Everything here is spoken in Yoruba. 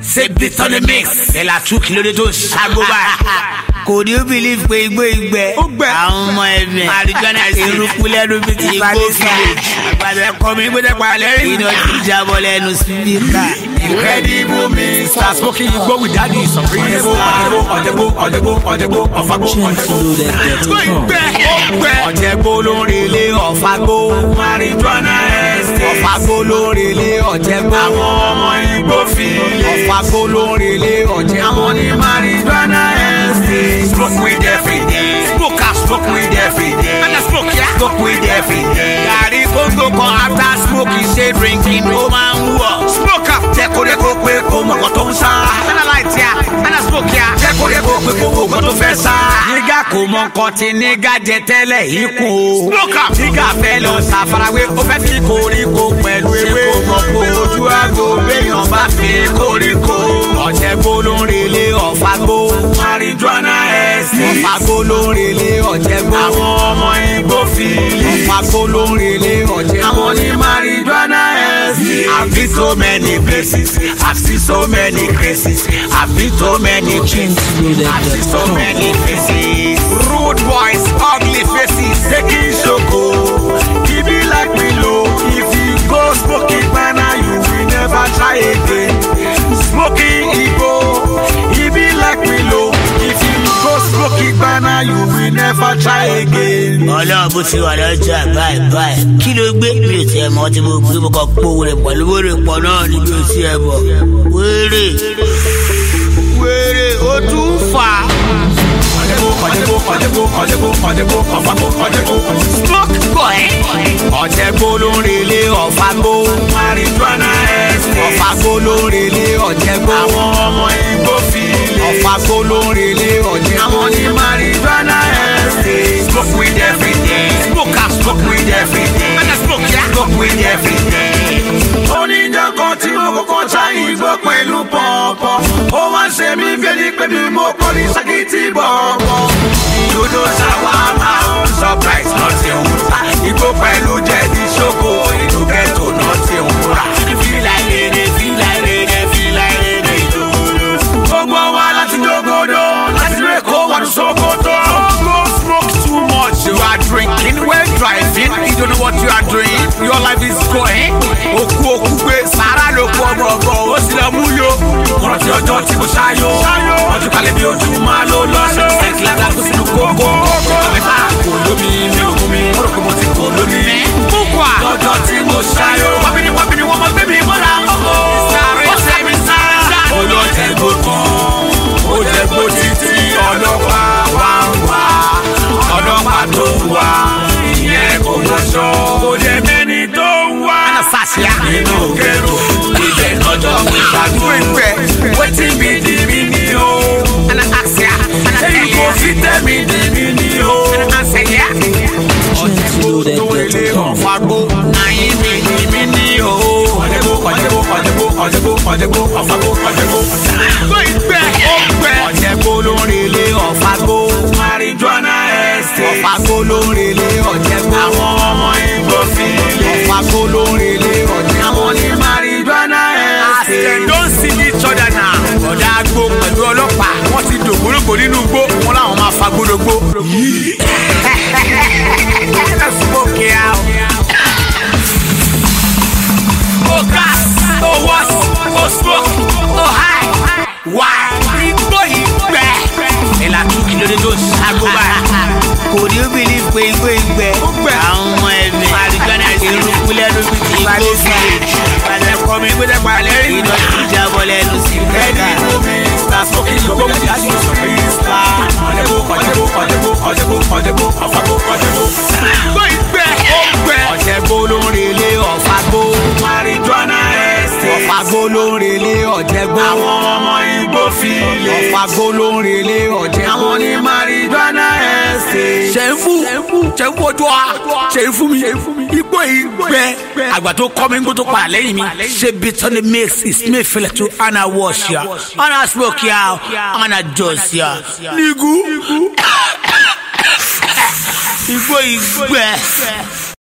C'est bit on the mix. C'est la truc le dos Sagoba. Could you believe pé igbó ìgbẹ́? Àwọn ọmọ ẹ̀mí. Àríjọ́nà ìrúkú lẹ́nu bí ti igbó village. Àgbàdo ẹ̀kọ́ mi gbọ́dọ̀ pa lẹ́rìn. Iná ti jábọ́ lẹ́nu síbíkà. Incredible Mr. Smoking igbó with daddy. Ọ̀jẹ̀gbó ọ̀fàgbó. Ọ̀jẹ̀gbó lórí ilé ọ̀fàgbó. Àríjọ́nà ẹ̀sìn. Ọ̀fàgbó lórí ilé ọ̀jẹ̀gbó. Àwọn ọmọ igbó fìlè. Ọ̀fàgbó lórí ilé ọ̀jẹ̀gbó. Àwọn ní Àríjọ́nà ẹ̀sìn. Smoke weed every day. Smoke weed every day. And I smoke, yeah. Smoke weed every day. Gary Congo come after smoking, say drinking, no man who smoke up. Check on the coke, we come on to sa. And I light, yeah. And I smoke, yeah. Check on the coke, we come on to fesa. Nigga come on, cut in, nigga jetele, he cool. Smoke up. Nigga fellow, safara we open the corico, well, we go to a go, we on back, corico. Ọ̀jẹ̀gbó lórí ilé ọ̀fàgbó. Àríjọ́nà ẹ̀sìn. Ọ̀fàgbó lórí ilé ọ̀jẹ̀gbó. Àwọn ọmọ igbó fìlè. Ọ̀fàgbó lórí ilé ọ̀jẹ̀gbó. Àwọn ní Àríjọ́nà ẹ̀sìn. I've been so many places. I've seen so many cases. I've been so many things. I've seen so many faces. Rude boys, ugly faces. Taking shoko. He be like me low. If you go smoking banana, you will never try again. Smoking Igbo, he be like me low. If you go smoking banana, you will never try again. Ọlọ́run bó ti wà lọ́jà báyìí. Kí ló gbé mi ò tiẹ̀ mọ́ tí mo gbé mo kọ́ pòwò rẹ̀ pọ̀ lówó rẹ̀ pọ̀ náà níbi ò tiẹ̀ bọ̀. Wéré ó tún fà. Smoke boy. Ọ̀jẹ̀gbó lórí ilé ọ̀fàgbó. Àríjọ́nà ẹ̀sìn. Ọ̀fàgbó lórí ilé ọ̀jẹ̀gbó. Àwọn ọmọ igbó fìlè. Ọ̀fàgbó lórí ilé ọ̀jẹ̀gbó. Àwọn ní Àríjọ́nà ẹ̀sìn. Smoke weed every day. Smoke weed every day. And I smoke, yeah. Smoke weed every day. Oníjọ́ kan tí mo kọ́kọ́ ṣá igbó pẹ̀lú pọ̀pọ̀. Ó wá ṣe mí bẹ́ẹ̀ pé bí mo kọ́ ní ṣàkìtì bọ̀ọ̀bọ̀. Ìdodo ṣàwámà ó surprise nothing wúta. Igbó pẹ̀lú jẹ̀dí ṣoko. Ìlú ghetto nothing wúra. Fílà rere ìdòdò. Gbogbo wa láti dógódó. Láti rẹ̀ kó wọ́n sókòtò. Don't smoke too much. You are drinking while driving. You don't know what you are doing. Your life is going. Òkú gbé sàrà ló kú ọgbọ̀gbọ̀. Ó sì lọ mú yo. Ọ̀rọ̀ tí ọjọ́ tí mo ṣáyó. Ọjọ́ kalẹ̀ bí ojú máa ló lọ. Sẹ́ńtì lára kó sínú kókó. Àbẹ̀fà kò lómi mi ò mú mi. Mo rò pé mo ti kò lómi. Púpọ̀ lọ́jọ́ tí mo ṣáyó. Wọ́n bí ni wọ́n mọ gbé mi mọ́ra. Sáré sẹ́mi sára. Olójẹ̀gbó kan. Ó jẹ̀gbó títí ọlọ́pàá wá ń wá. Ọlọ́pàá tó ń wá. Ìyẹn kò lọ́ṣọ́. Kò jẹ́ mẹ́ni tó ń wá. Nínú kẹrù. Ibẹ̀ lọ́jọ́ mi ṣàdúrà. Wetin be the meaning o? Ṣé ìkó fi tẹ̀mí di meaning o? Ọ̀jẹ̀gbó tó ilé ọ̀fàgbó. Àyín mi di meaning o. Ọ̀jẹ̀gbó ọ̀fàgbó. Ọ̀jẹ̀gbó lórí ilé ọ̀fàgbó. Àríjọ́nà ẹ̀sìn. Ọ̀fàgbó lórí ilé ọ̀jẹ̀gbó. Àwọn ọmọ igbó fìlè. Ọ̀fàgbó lórí ilé ọ̀jẹ̀gbó. Àwọn ní Àríjọ́nà ẹ̀sìn. They don't see each other now. Ọ̀dà àgbo pẹ̀lú ọlọ́pàá. Wọ́n ti dògbólógbò nínú igbó. Wọ́n láwọn máa fa gbólógbó. Smoke out. Oh gas, oh what, oh smoke, oh high. Why? Igbó ìgbẹ́. Ìlà 2 kìlómítà Sagoba. Could you believe pé igbó ìgbẹ́? Àwọn ọmọ ẹ̀mí. Àríjọ́nà ìrúkú lẹ́nu bí ti igbó village. Àgbàdo ẹ̀kọ́ mi gbọ́dọ̀ pa lẹ́rìn. Iná ti jábọ́ lẹ́nu síbíkà. Mr. Smoking igbó with daddy. Ọ̀jẹ̀gbó ọ̀fàgbó. Igbó ìgbẹ́. Ọ̀jẹ̀gbó lórí ilé ọ̀fàgbó. Àríjọ́nà ẹ̀sìn. Ọ̀fàgbó lórí ilé ọ̀jẹ̀gbó. Àwọn ọmọ igbó fìlè. Ọ̀fàgbó lórí ilé ọ̀jẹ̀gbó. Àwọn ní Àríjọ́nà ẹ̀sìn. Ṣé ń fún ojú wa? Ṣé ń fún mi? Igbó ìgbẹ́. Àgbà tó kọ́ mi ń gbó tó padà lẹ́yìn mi. Ṣé bit on the mix is me feel to Anna wash ya. Anna smoke ya. Anna juice ya. Nigu. Igbó ìgbẹ́.